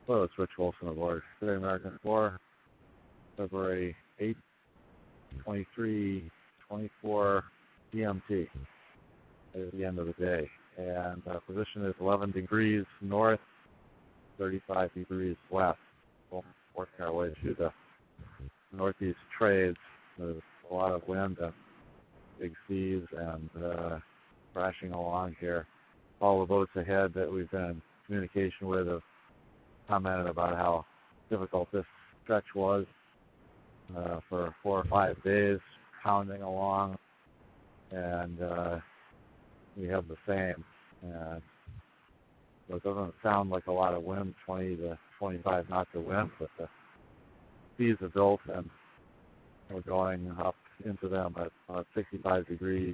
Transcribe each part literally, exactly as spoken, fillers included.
Hello, it's Rich Wilson aboard Great American four, February eighth, twenty-three twenty-four G M T at the end of the day. And uh, position is eleven degrees north, thirty-five degrees west. We're working our way through the northeast trades. There's a lot of wind and big seas and uh, crashing along here. All the boats ahead that we've been in communication with have commented about how difficult this stretch was uh, for four or five days, pounding along, and uh, we have the same. And so it doesn't sound like a lot of wind, twenty to twenty-five knots of wind, but the seas are built and we're going up into them at uh, sixty-five degree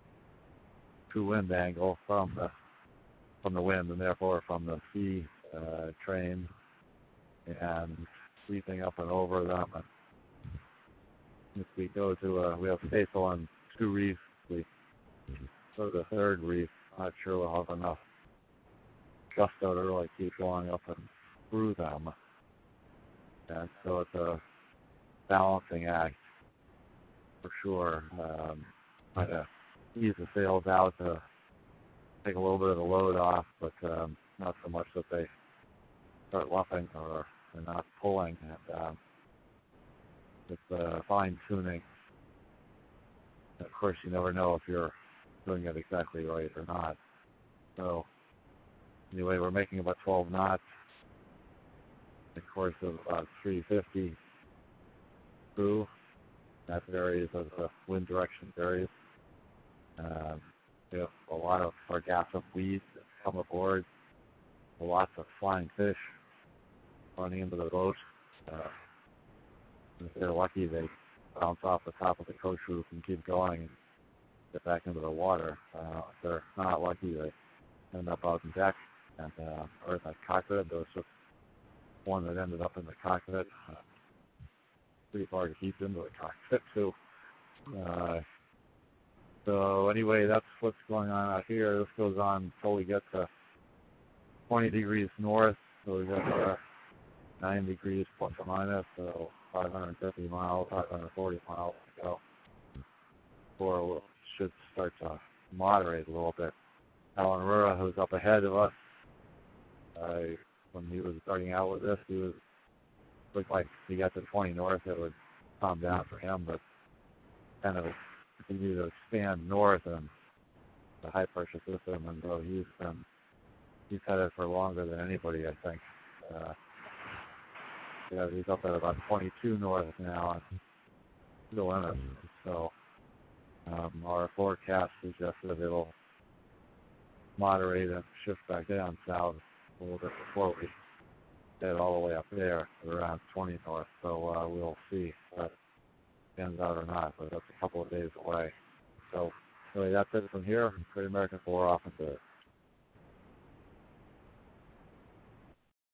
true wind angle from the from the wind, and therefore from the sea uh, train, and sweeping up and over them. And if we go to uh, we have Staysail on two reefs. We go to the third reef. Not sure we'll have enough gusto to really keep going up and through them. And so it's a balancing act for sure. Um, trying to ease the sails out to take a little bit of the load off, but um, not so much that they start luffing or they're not pulling. And um, it's uh, fine tuning. Of course, you never know if you're doing it exactly right or not. So anyway, we're making about twelve knots. In the course of about three fifty through. That varies as the wind direction varies. Um, we have a lot of sargassum weeds that come aboard. Lots of flying fish running into the boat. Uh, if they're lucky, they bounce off the top of the coach roof and keep going and get back into the water. Uh, if they're not lucky, they end up out on deck and uh, or in the cockpit. There was just one that ended up in the cockpit. Uh, pretty far to keep into the cockpit too. Uh, so anyway, that's what's going on out here. This goes on until we get to twenty degrees north. So we've got uh, nine degrees plus or minus, so five hundred fifty miles, five hundred forty miles to go before we should start to moderate a little bit. Alan Rura, who's up ahead of us, uh, when he was starting out with this, he was looked like he got to twenty north, it would calm down for him, but kind of continue to expand north and the high pressure system, and so he's been he's had it for longer than anybody, I think. Uh, yeah, he's up at about twenty-two north now, and still in it. So um, our forecast suggests that it'll moderate and shift back down south a little bit before we head all the way up there at around twenty north. So uh, we'll see if that ends out or not, but that's a couple of days away. So anyway, that's it from here. Great American four off into